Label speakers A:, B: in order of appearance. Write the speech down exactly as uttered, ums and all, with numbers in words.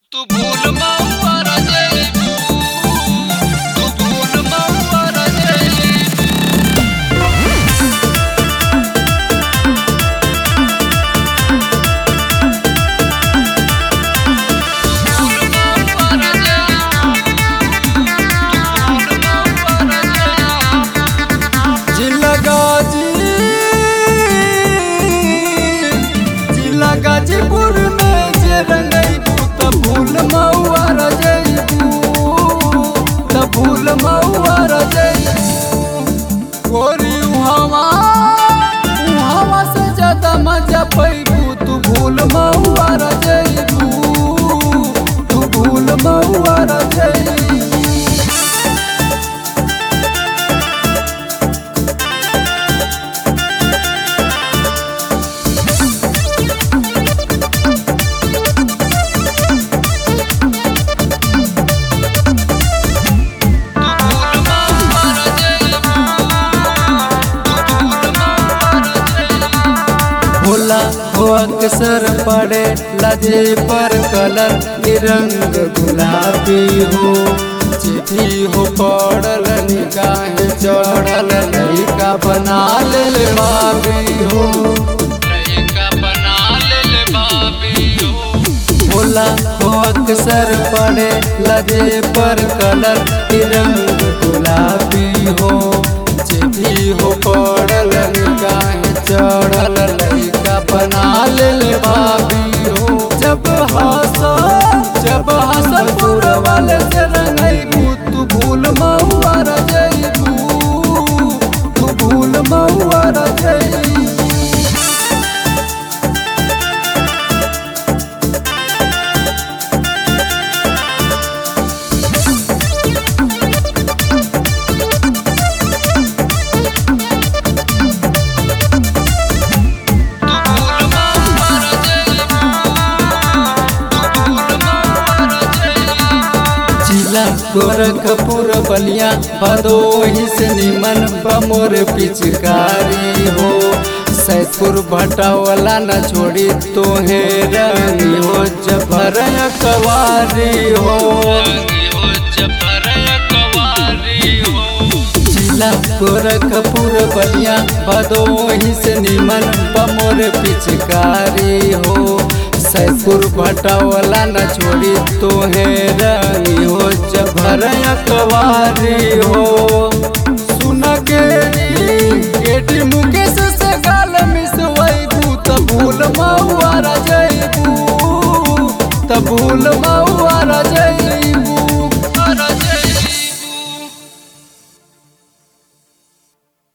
A: तू भूल महुआ रजइबू, तू भूल महुआ रजइबू।
B: जिला गाजी जिला गाजीपुर में जे रंगइबू त भूल महुआ रजइबू, त भूल महुआ रजइबू। गोरी उहावा उहावा से ज्यादा मजा पैबू, तू भूल महुआ रजइबू, तू भूल महुआ रजइबू। भोला हो अक्सर पड़े लजे पर कलर रंग गुलाबी हो, चिट्ठी हो पड़ल निगाह चढ़ल लइका बना ले बाबी हो,
A: लइका बना ले बाबी हो।
B: भोला हो अक्सर पड़े लजे पर कलर रंग गुलाबी हो, चिट्ठी हो पड़ल निगाह चढ़ल लइका बना ले भाभी हो। जब हंसा जब हंसल पूरा वाले से रंगइबू, तू भूल महुआ रजइबू, तू भूल महुआ रजइबू। जिला गोरखपुर बलिया भदोही से निमन बमोर पिचकारी हो, सैदपुर भटावला न छोड़ी तोहे रंगी हो, जबर कवारी हो, जिला गोरखपुर बलिया भदोही से निमन बमोर पिचकारी हो, सैदपुर भटावला न छोड़ी तोहे रंगी हो, जबर कवारी हो। सुन गेरी गेटी मुकेश से गाल मिसवइबू, त भूल महुआ रजइबू, त भूल महुआ रजइबू।